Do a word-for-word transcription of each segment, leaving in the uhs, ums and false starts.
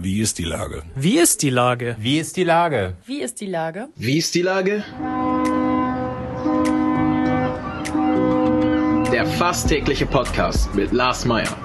Wie ist die Lage? Wie ist die Lage? Wie ist die Lage? Wie ist die Lage? Wie ist die Lage? Der fast tägliche Podcast mit Lars Meyer.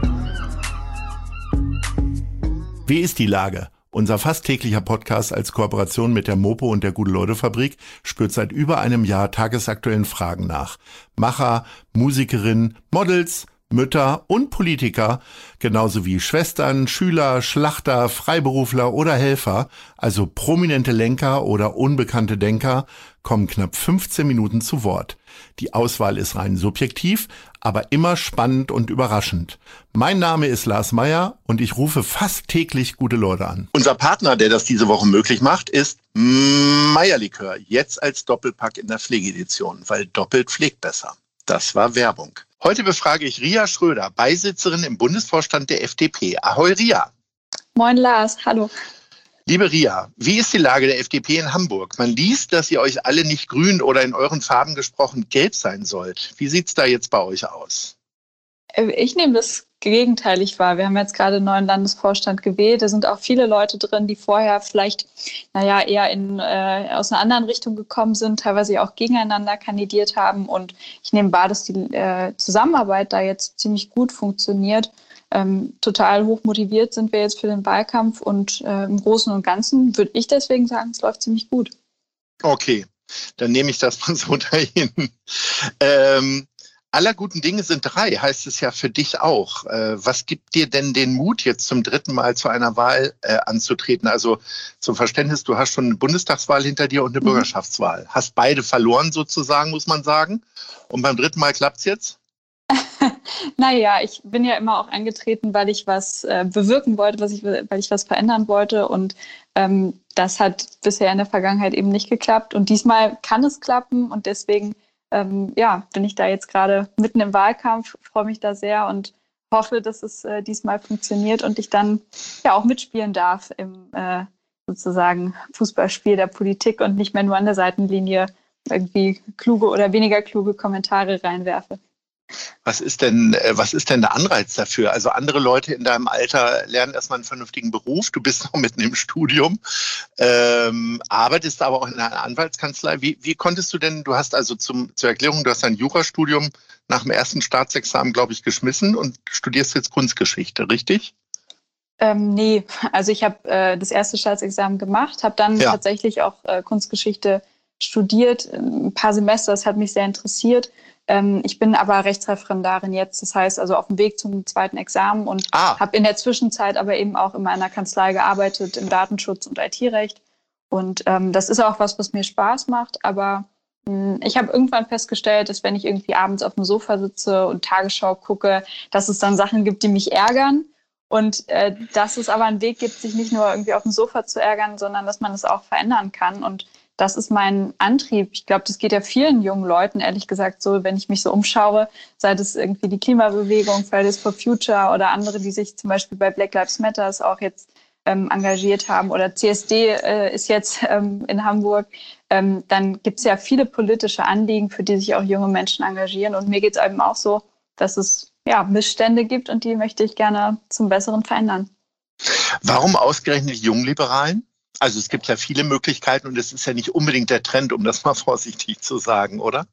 Wie ist die Lage? Unser fast täglicher Podcast als Kooperation mit der Mopo und der Gute-Leute-Fabrik spürt seit über einem Jahr tagesaktuellen Fragen nach. Macher, Musikerinnen, Models, Mütter und Politiker, genauso wie Schwestern, Schüler, Schlachter, Freiberufler oder Helfer, also prominente Lenker oder unbekannte Denker, kommen knapp fünfzehn Minuten zu Wort. Die Auswahl ist rein subjektiv, aber immer spannend und überraschend. Mein Name ist Lars Meyer und ich rufe fast täglich gute Leute an. Unser Partner, der das diese Woche möglich macht, ist Meyer-Likör. Jetzt als Doppelpack in der Pflegedition, weil doppelt pflegt besser. Das war Werbung. Heute befrage ich Ria Schröder, Beisitzerin im Bundesvorstand der F D P. Ahoi Ria. Moin Lars, hallo. Liebe Ria, wie ist die Lage der F D P in Hamburg? Man liest, dass ihr euch alle nicht grün oder in euren Farben gesprochen gelb sein sollt. Wie sieht es da jetzt bei euch aus? Ich nehme das gegenteilig wahr. Wir haben jetzt gerade einen neuen Landesvorstand gewählt. Da sind auch viele Leute drin, die vorher vielleicht naja, eher in, äh, aus einer anderen Richtung gekommen sind, teilweise auch gegeneinander kandidiert haben. Und ich nehme wahr, dass die äh, Zusammenarbeit da jetzt ziemlich gut funktioniert. Ähm, total hoch motiviert sind wir jetzt für den Wahlkampf und äh, im Großen und Ganzen würde ich deswegen sagen, es läuft ziemlich gut. Okay, dann nehme ich das mal so dahin. Ähm, aller guten Dinge sind drei, heißt es ja für dich auch. Äh, was gibt dir denn den Mut, jetzt zum dritten Mal zu einer Wahl äh, anzutreten? Also zum Verständnis, du hast schon eine Bundestagswahl hinter dir und eine mhm. Bürgerschaftswahl. Hast beide verloren sozusagen, muss man sagen. Und beim dritten Mal klappt's jetzt? Naja, ich bin ja immer auch angetreten, weil ich was äh, bewirken wollte, was ich, weil ich was verändern wollte. Und ähm, das hat bisher in der Vergangenheit eben nicht geklappt. Und diesmal kann es klappen. Und deswegen ähm, ja, bin ich da jetzt gerade mitten im Wahlkampf, freue mich da sehr und hoffe, dass es äh, diesmal funktioniert und ich dann ja auch mitspielen darf im äh, sozusagen Fußballspiel der Politik und nicht mehr nur an der Seitenlinie irgendwie kluge oder weniger kluge Kommentare reinwerfe. Was ist denn, was ist denn der Anreiz dafür? Also andere Leute in deinem Alter lernen erstmal einen vernünftigen Beruf. Du bist noch mitten im Studium, ähm, arbeitest aber auch in einer Anwaltskanzlei. Wie, wie konntest du denn, du hast also zum, zur Erklärung, du hast ein Jurastudium nach dem ersten Staatsexamen, glaube ich, geschmissen und studierst jetzt Kunstgeschichte, richtig? Ähm, nee, also ich habe äh, das erste Staatsexamen gemacht, habe dann ja. tatsächlich auch äh, Kunstgeschichte studiert, ein paar Semester, das hat mich sehr interessiert. Ich bin aber Rechtsreferendarin jetzt, das heißt also auf dem Weg zum zweiten Examen und ah. habe in der Zwischenzeit aber eben auch in meiner Kanzlei gearbeitet im Datenschutz und I T-Recht. Und ähm, das ist auch was, was mir Spaß macht. Aber mh, ich habe irgendwann festgestellt, dass wenn ich irgendwie abends auf dem Sofa sitze und Tagesschau gucke, dass es dann Sachen gibt, die mich ärgern. Und äh, dass es aber einen Weg gibt, sich nicht nur irgendwie auf dem Sofa zu ärgern, sondern dass man es auch verändern kann. Und das ist mein Antrieb. Ich glaube, das geht ja vielen jungen Leuten, ehrlich gesagt, so, wenn ich mich so umschaue, sei es irgendwie die Klimabewegung, Fridays for Future oder andere, die sich zum Beispiel bei Black Lives Matter auch jetzt ähm, engagiert haben oder C S D äh, ist jetzt ähm, in Hamburg, ähm, dann gibt es ja viele politische Anliegen, für die sich auch junge Menschen engagieren. Und mir geht es eben auch so, dass es ja Missstände gibt und die möchte ich gerne zum Besseren verändern. Warum ausgerechnet Jungliberalen? Also es gibt ja viele Möglichkeiten und es ist ja nicht unbedingt der Trend, um das mal vorsichtig zu sagen, oder?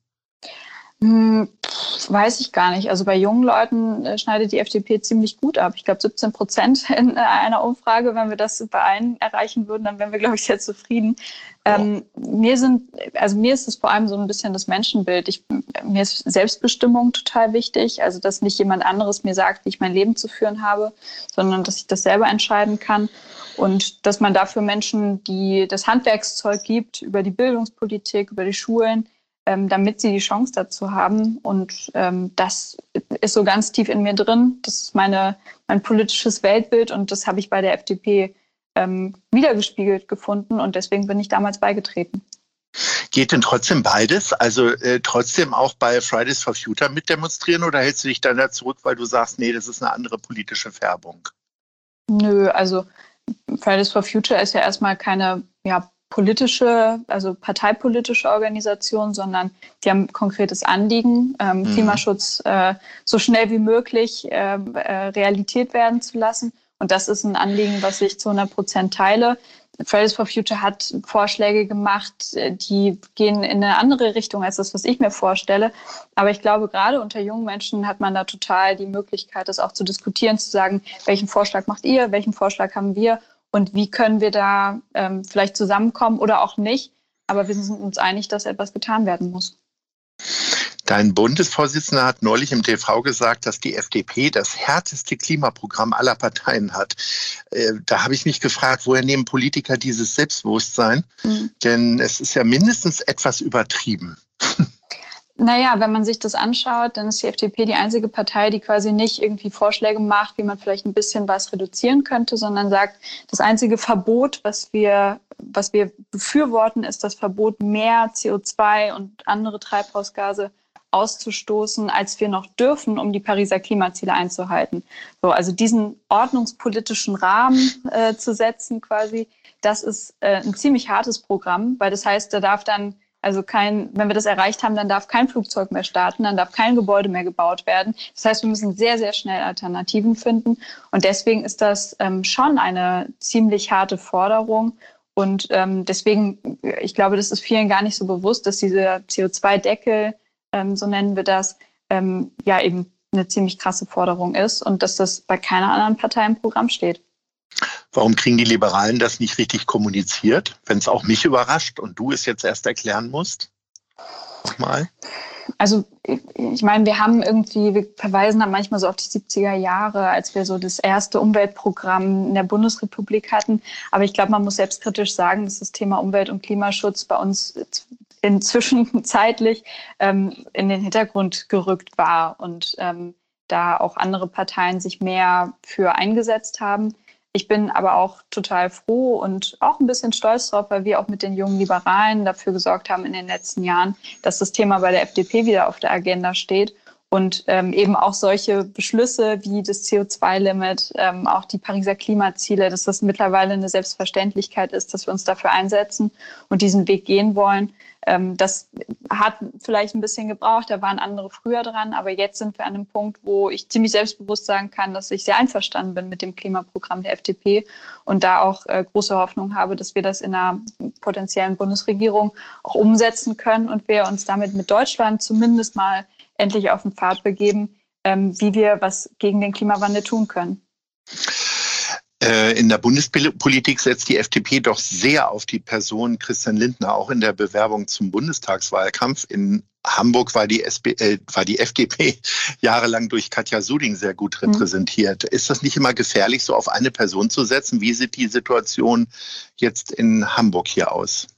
Hm, weiß ich gar nicht. Also bei jungen Leuten äh, schneidet die F D P ziemlich gut ab. Ich glaube siebzehn Prozent in äh, einer Umfrage. Wenn wir das bei allen erreichen würden, dann wären wir, glaube ich, sehr zufrieden. Ähm, oh. mir sind, also mir ist es vor allem so ein bisschen das Menschenbild. Ich, mir ist Selbstbestimmung total wichtig. Also dass nicht jemand anderes mir sagt, wie ich mein Leben zu führen habe, sondern dass ich das selber entscheiden kann. Und dass man dafür Menschen, die das Handwerkszeug gibt, über die Bildungspolitik, über die Schulen, ähm, damit sie die Chance dazu haben. Und ähm, das ist so ganz tief in mir drin. Das ist meine, mein politisches Weltbild und das habe ich bei der F D P ähm, wiedergespiegelt gefunden und deswegen bin ich damals beigetreten. Geht denn trotzdem beides? Also äh, trotzdem auch bei Fridays for Future mitdemonstrieren oder hältst du dich dann da zurück, weil du sagst, nee, das ist eine andere politische Färbung? Nö, also Fridays for Future ist ja erstmal keine ja, politische, also parteipolitische Organisation, sondern die haben ein konkretes Anliegen, ähm, mhm. Klimaschutz äh, so schnell wie möglich äh, äh, Realität werden zu lassen. Und das ist ein Anliegen, was ich zu hundert Prozent teile. Fridays for Future hat Vorschläge gemacht, die gehen in eine andere Richtung als das, was ich mir vorstelle. Aber ich glaube, gerade unter jungen Menschen hat man da total die Möglichkeit, das auch zu diskutieren, zu sagen, welchen Vorschlag macht ihr, welchen Vorschlag haben wir und wie können wir da ähm, vielleicht zusammenkommen oder auch nicht. Aber wir sind uns einig, dass etwas getan werden muss. Dein Bundesvorsitzender hat neulich im T V gesagt, dass die F D P das härteste Klimaprogramm aller Parteien hat. Äh, da habe ich mich gefragt, woher nehmen Politiker dieses Selbstbewusstsein? Mhm. Denn es ist ja mindestens etwas übertrieben. Naja, wenn man sich das anschaut, dann ist die F D P die einzige Partei, die quasi nicht irgendwie Vorschläge macht, wie man vielleicht ein bisschen was reduzieren könnte, sondern sagt, das einzige Verbot, was wir, was wir befürworten, ist das Verbot, mehr C O zwei und andere Treibhausgase auszustoßen, als wir noch dürfen, um die Pariser Klimaziele einzuhalten. So, also diesen ordnungspolitischen Rahmen äh, zu setzen quasi, das ist äh, ein ziemlich hartes Programm, weil das heißt, da darf dann Also kein, wenn wir das erreicht haben, dann darf kein Flugzeug mehr starten, dann darf kein Gebäude mehr gebaut werden. Das heißt, wir müssen sehr, sehr schnell Alternativen finden. Und deswegen ist das ähm, schon eine ziemlich harte Forderung. Und ähm, deswegen, ich glaube, das ist vielen gar nicht so bewusst, dass dieser C O zwei Deckel, ähm, so nennen wir das, ähm, ja eben eine ziemlich krasse Forderung ist und dass das bei keiner anderen Partei im Programm steht. Warum kriegen die Liberalen das nicht richtig kommuniziert, wenn es auch mich überrascht und du es jetzt erst erklären musst? Nochmal. Also ich meine, wir haben irgendwie, wir verweisen dann manchmal so auf die siebziger Jahre, als wir so das erste Umweltprogramm in der Bundesrepublik hatten. Aber ich glaube, man muss selbstkritisch sagen, dass das Thema Umwelt- und Klimaschutz bei uns inzwischen zeitlich ähm, in den Hintergrund gerückt war und ähm, da auch andere Parteien sich mehr für eingesetzt haben. Ich bin aber auch total froh und auch ein bisschen stolz drauf, weil wir auch mit den jungen Liberalen dafür gesorgt haben in den letzten Jahren, dass das Thema bei der F D P wieder auf der Agenda steht und ähm, eben auch solche Beschlüsse wie das C O zwei Limit, ähm, auch die Pariser Klimaziele, dass das mittlerweile eine Selbstverständlichkeit ist, dass wir uns dafür einsetzen und diesen Weg gehen wollen. Ähm, das hat vielleicht ein bisschen gebraucht, da waren andere früher dran, aber jetzt sind wir an einem Punkt, wo ich ziemlich selbstbewusst sagen kann, dass ich sehr einverstanden bin mit dem Klimaprogramm der F D P und da auch äh, große Hoffnung habe, dass wir das in einer potenziellen Bundesregierung auch umsetzen können und wir uns damit mit Deutschland zumindest mal endlich auf den Pfad begeben, ähm, wie wir was gegen den Klimawandel tun können. In der Bundespolitik setzt die F D P doch sehr auf die Person Christian Lindner, auch in der Bewerbung zum Bundestagswahlkampf. In Hamburg war die, S P, äh, war die F D P jahrelang durch Katja Suding sehr gut repräsentiert. Mhm. Ist das nicht immer gefährlich, so auf eine Person zu setzen? Wie sieht die Situation jetzt in Hamburg hier aus?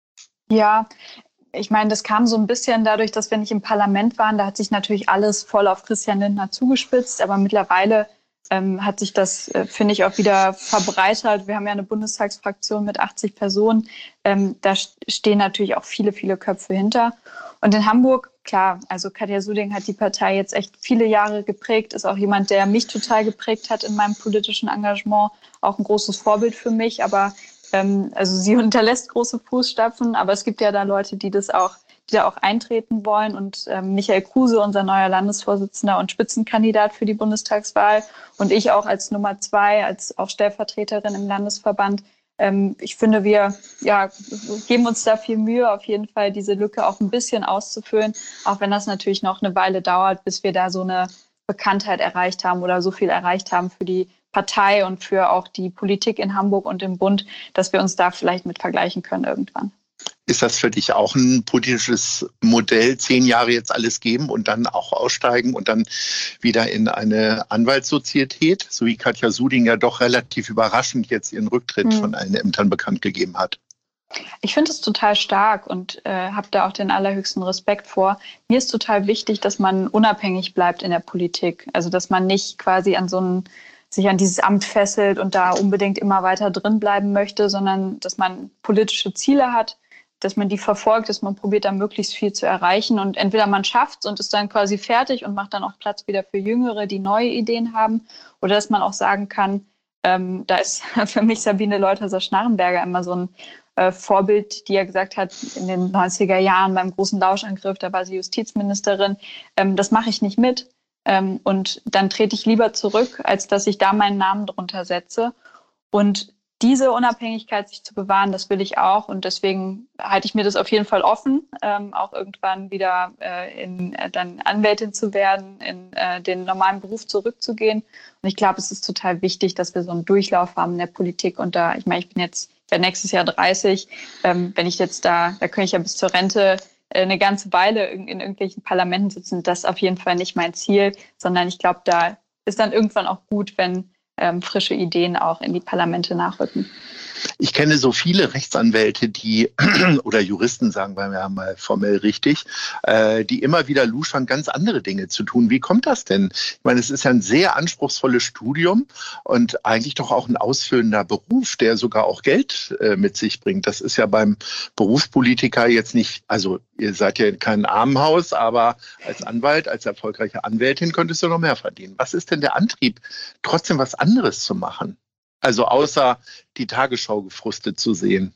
Ja, ich meine, das kam so ein bisschen dadurch, dass wir nicht im Parlament waren. Da hat sich natürlich alles voll auf Christian Lindner zugespitzt. Aber mittlerweile ähm, hat sich das, äh, finde ich, auch wieder verbreitert. Wir haben ja eine Bundestagsfraktion mit achtzig Personen. Ähm, da stehen natürlich auch viele, viele Köpfe hinter. Und in Hamburg, klar, also Katja Suding hat die Partei jetzt echt viele Jahre geprägt, ist auch jemand, der mich total geprägt hat in meinem politischen Engagement, auch ein großes Vorbild für mich. Aber ähm, also sie hinterlässt große Fußstapfen, aber es gibt ja da Leute, die das auch, die da auch eintreten wollen. Und ähm, Michael Kruse, unser neuer Landesvorsitzender und Spitzenkandidat für die Bundestagswahl, und ich auch als Nummer zwei, als auch Stellvertreterin im Landesverband. Ähm, ich finde, wir ja, geben uns da viel Mühe, auf jeden Fall diese Lücke auch ein bisschen auszufüllen, auch wenn das natürlich noch eine Weile dauert, bis wir da so eine Bekanntheit erreicht haben oder so viel erreicht haben für die Partei und für auch die Politik in Hamburg und im Bund, dass wir uns da vielleicht mit vergleichen können irgendwann. Ist das für dich auch ein politisches Modell, zehn Jahre jetzt alles geben und dann auch aussteigen und dann wieder in eine Anwaltssozietät, so wie Katja Suding ja doch relativ überraschend jetzt ihren Rücktritt hm. von allen Ämtern bekannt gegeben hat? Ich finde es total stark und äh, habe da auch den allerhöchsten Respekt vor. Mir ist total wichtig, dass man unabhängig bleibt in der Politik. Also dass man nicht quasi an so ein, sich an dieses Amt fesselt und da unbedingt immer weiter drin bleiben möchte, sondern dass man politische Ziele hat, dass man die verfolgt, dass man probiert, da möglichst viel zu erreichen. Und entweder man schafft es und ist dann quasi fertig und macht dann auch Platz wieder für Jüngere, die neue Ideen haben. Oder dass man auch sagen kann, ähm, da ist für mich Sabine Leutherer-Schnarrenberger immer so ein äh, Vorbild, die ja gesagt hat, in den neunziger Jahren beim großen Lauschangriff, da war sie Justizministerin, ähm, das mache ich nicht mit. Ähm, und dann trete ich lieber zurück, als dass ich da meinen Namen drunter setze. Und diese Unabhängigkeit sich zu bewahren, das will ich auch. Und deswegen halte ich mir das auf jeden Fall offen, ähm, auch irgendwann wieder äh, in, äh, dann Anwältin zu werden, in äh, den normalen Beruf zurückzugehen. Und ich glaube, es ist total wichtig, dass wir so einen Durchlauf haben in der Politik. Und da, ich meine, ich bin jetzt, ich werde nächstes Jahr dreißig. Ähm, wenn ich jetzt da, da könnte ich ja bis zur Rente äh, eine ganze Weile in, in irgendwelchen Parlamenten sitzen. Das ist auf jeden Fall nicht mein Ziel, sondern ich glaube, da ist dann irgendwann auch gut, wenn Ähm, frische Ideen auch in die Parlamente nachrücken. Ich kenne so viele Rechtsanwälte, die oder Juristen, sagen wir ja mal formell richtig, äh, die immer wieder luschern, ganz andere Dinge zu tun. Wie kommt das denn? Ich meine, es ist ja ein sehr anspruchsvolles Studium und eigentlich doch auch ein ausfüllender Beruf, der sogar auch Geld äh, mit sich bringt. Das ist ja beim Berufspolitiker jetzt nicht, also ihr seid ja in keinem Armenhaus, aber als Anwalt, als erfolgreiche Anwältin könntest du noch mehr verdienen. Was ist denn der Antrieb, trotzdem was anderes zu machen? Also außer die Tagesschau gefrustet zu sehen.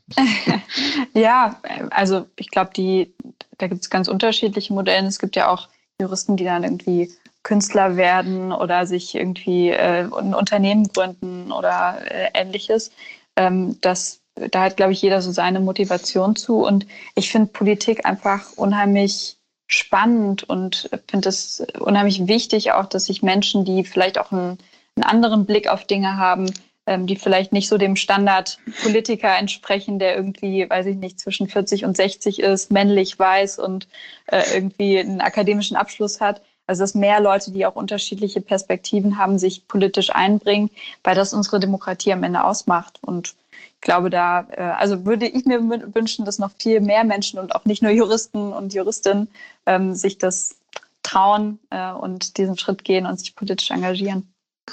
Ja, also ich glaube, die da gibt es ganz unterschiedliche Modelle. Es gibt ja auch Juristen, die dann irgendwie Künstler werden oder sich irgendwie äh, ein Unternehmen gründen oder äh, Ähnliches. Ähm, das, da hat, glaube ich, jeder so seine Motivation zu. Und ich finde Politik einfach unheimlich spannend und finde es unheimlich wichtig auch, dass sich Menschen, die vielleicht auch einen, einen anderen Blick auf Dinge haben, die vielleicht nicht so dem Standard-Politiker entsprechen, der irgendwie, weiß ich nicht, zwischen vierzig und sechzig ist, männlich, weiß und äh, irgendwie einen akademischen Abschluss hat. Also dass mehr Leute, die auch unterschiedliche Perspektiven haben, sich politisch einbringen, weil das unsere Demokratie am Ende ausmacht. Und ich glaube, da, äh, also würde ich mir wünschen, dass noch viel mehr Menschen und auch nicht nur Juristen und Juristinnen ähm, sich das trauen äh, und diesen Schritt gehen und sich politisch engagieren.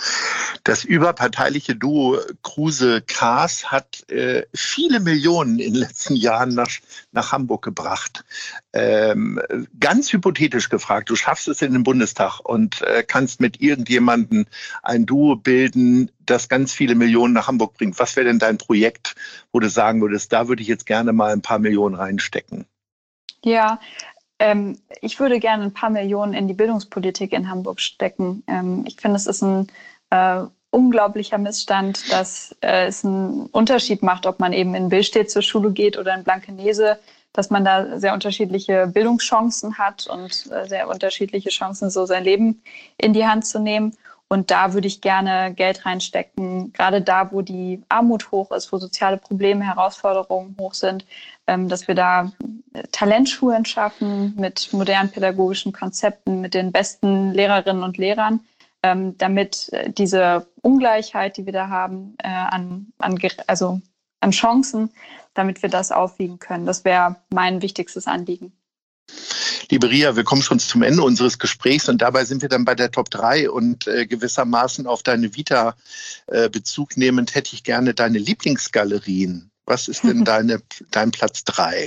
Das überparteiliche Duo Kruse-Kaas hat äh, viele Millionen in den letzten Jahren nach, nach Hamburg gebracht. Ähm, ganz hypothetisch gefragt, du schaffst es in den Bundestag und äh, kannst mit irgendjemandem ein Duo bilden, das ganz viele Millionen nach Hamburg bringt. Was wäre denn dein Projekt, wo du sagen würdest, da würde ich jetzt gerne mal ein paar Millionen reinstecken? Ja, Ähm, ich würde gerne ein paar Millionen in die Bildungspolitik in Hamburg stecken. Ähm, ich finde, es ist ein äh, unglaublicher Missstand, dass äh, es einen Unterschied macht, ob man eben in Billstedt zur Schule geht oder in Blankenese, dass man da sehr unterschiedliche Bildungschancen hat und äh, sehr unterschiedliche Chancen, so sein Leben in die Hand zu nehmen. Und da würde ich gerne Geld reinstecken, gerade da, wo die Armut hoch ist, wo soziale Probleme, Herausforderungen hoch sind, ähm, dass wir da Talentschulen schaffen mit modernen pädagogischen Konzepten, mit den besten Lehrerinnen und Lehrern, ähm, damit diese Ungleichheit, die wir da haben, äh, an, an, also an Chancen, damit wir das aufwiegen können. Das wäre mein wichtigstes Anliegen. Liebe Ria, wir kommen schon zum Ende unseres Gesprächs und dabei sind wir dann bei der Top drei und äh, gewissermaßen auf deine Vita äh, Bezug nehmend hätte ich gerne deine Lieblingsgalerien. Was ist denn deine, dein Platz drei?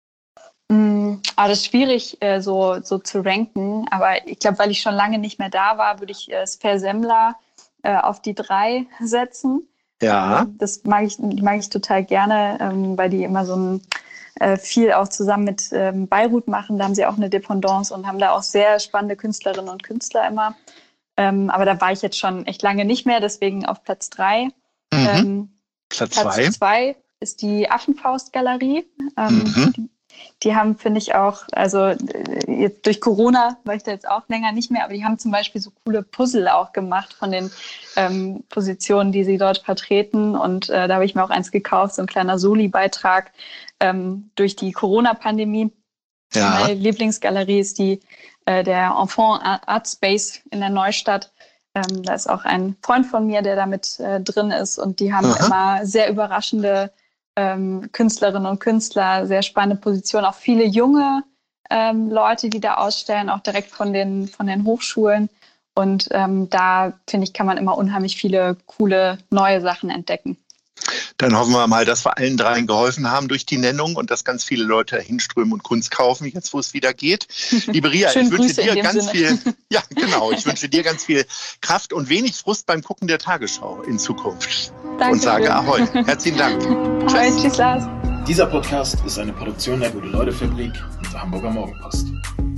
Mm, ah, das ist schwierig äh, so, so zu ranken, aber ich glaube, weil ich schon lange nicht mehr da war, würde ich äh, Sfer Semmler äh, auf die drei setzen. Ja. Ähm, das mag ich, die mag ich total gerne, ähm, weil die immer so ein äh, viel auch zusammen mit ähm, Beirut machen. Da haben sie auch eine Dependance und haben da auch sehr spannende Künstlerinnen und Künstler immer. Ähm, aber da war ich jetzt schon echt lange nicht mehr, deswegen auf Platz drei. Mhm. Ähm, Platz zwei. Platz zwei ist die Affenfaust-Galerie. Ähm, mhm. die, die haben, finde ich auch, also jetzt durch Corona war ich da jetzt auch länger nicht mehr, aber die haben zum Beispiel so coole Puzzle auch gemacht von den ähm, Positionen, die sie dort vertreten. Und äh, da habe ich mir auch eins gekauft, so ein kleiner Soli-Beitrag ähm, durch die Corona-Pandemie. Ja. Meine Lieblingsgalerie ist die äh, der Enfant Art Space in der Neustadt. Ähm, da ist auch ein Freund von mir, der da mit äh, drin ist. Und die haben Aha. immer sehr überraschende ähm, Künstlerinnen und Künstler, sehr spannende Positionen. Auch viele junge ähm, Leute, die da ausstellen, auch direkt von den, von den Hochschulen. Und ähm, da, finde ich, kann man immer unheimlich viele coole neue Sachen entdecken. Dann hoffen wir mal, dass wir allen dreien geholfen haben durch die Nennung und dass ganz viele Leute hinströmen und Kunst kaufen, jetzt wo es wieder geht. Liebe Ria, ich wünsche Grüße dir ganz Sinne. viel, ja genau, ich wünsche dir ganz viel Kraft und wenig Frust beim Gucken der Tagesschau in Zukunft. Danke und sage schön. Ahoi. Herzlichen Dank. Ahoi, tschüss Lars. Dieser Podcast ist eine Produktion der Gute-Leute-Fabrik und der Hamburger Morgenpost.